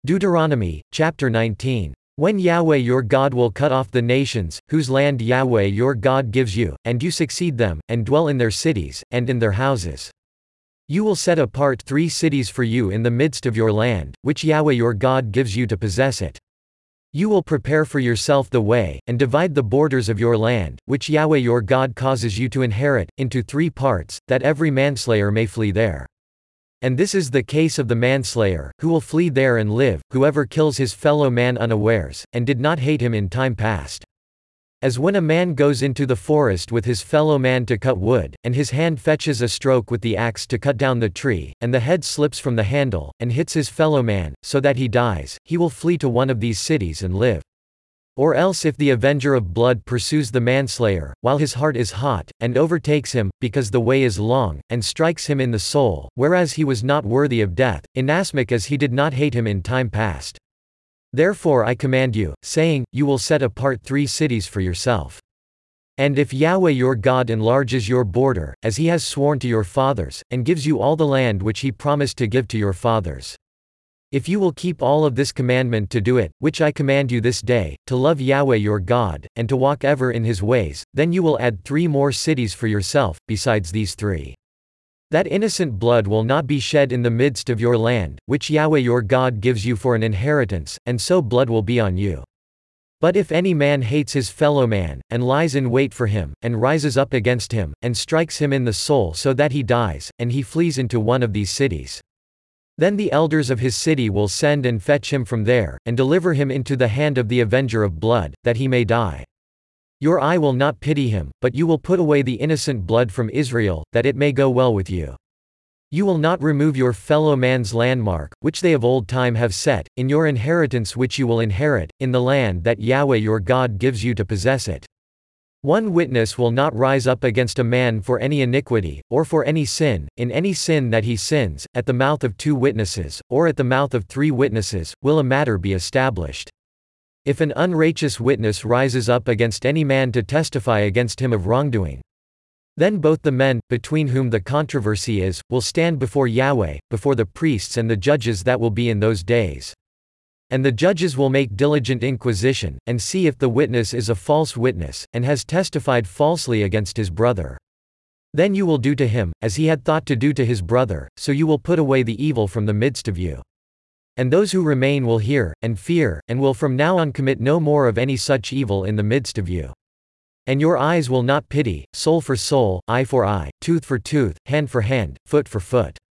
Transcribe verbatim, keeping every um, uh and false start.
Deuteronomy, chapter nineteen. When Yahweh your God will cut off the nations, whose land Yahweh your God gives you, and you succeed them, and dwell in their cities, and in their houses. You will set apart three cities for you in the midst of your land, which Yahweh your God gives you to possess it. You will prepare for yourself the way, and divide the borders of your land, which Yahweh your God causes you to inherit, into three parts, that every manslayer may flee there. And this is the case of the manslayer, who will flee there and live, whoever kills his fellow man unawares, and did not hate him in time past. As when a man goes into the forest with his fellow man to cut wood, and his hand fetches a stroke with the axe to cut down the tree, and the head slips from the handle, and hits his fellow man, so that he dies, he will flee to one of these cities and live. Or else if the avenger of blood pursues the manslayer, while his heart is hot, and overtakes him, because the way is long, and strikes him in the soul, whereas he was not worthy of death, inasmuch as he did not hate him in time past. Therefore I command you, saying, you will set apart three cities for yourself. And if Yahweh your God enlarges your border, as he has sworn to your fathers, and gives you all the land which he promised to give to your fathers. If you will keep all of this commandment to do it, which I command you this day, to love Yahweh your God, and to walk ever in his ways, then you will add three more cities for yourself, besides these three. That innocent blood will not be shed in the midst of your land, which Yahweh your God gives you for an inheritance, and so blood will be on you. But if any man hates his fellow man, and lies in wait for him, and rises up against him, and strikes him in the soul so that he dies, and he flees into one of these cities. Then the elders of his city will send and fetch him from there, and deliver him into the hand of the avenger of blood, that he may die. Your eye will not pity him, but you will put away the innocent blood from Israel, that it may go well with you. You will not remove your fellow man's landmark, which they of old time have set, in your inheritance which you will inherit, in the land that Yahweh your God gives you to possess it. One witness will not rise up against a man for any iniquity, or for any sin, in any sin that he sins, at the mouth of two witnesses, or at the mouth of three witnesses, will a matter be established. If an unrighteous witness rises up against any man to testify against him of wrongdoing, then both the men, between whom the controversy is, will stand before Yahweh, before the priests and the judges that will be in those days. And the judges will make diligent inquisition, and see if the witness is a false witness, and has testified falsely against his brother. Then you will do to him, as he had thought to do to his brother, so you will put away the evil from the midst of you. And those who remain will hear, and fear, and will from now on commit no more of any such evil in the midst of you. And your eyes will not pity, soul for soul, eye for eye, tooth for tooth, hand for hand, foot for foot.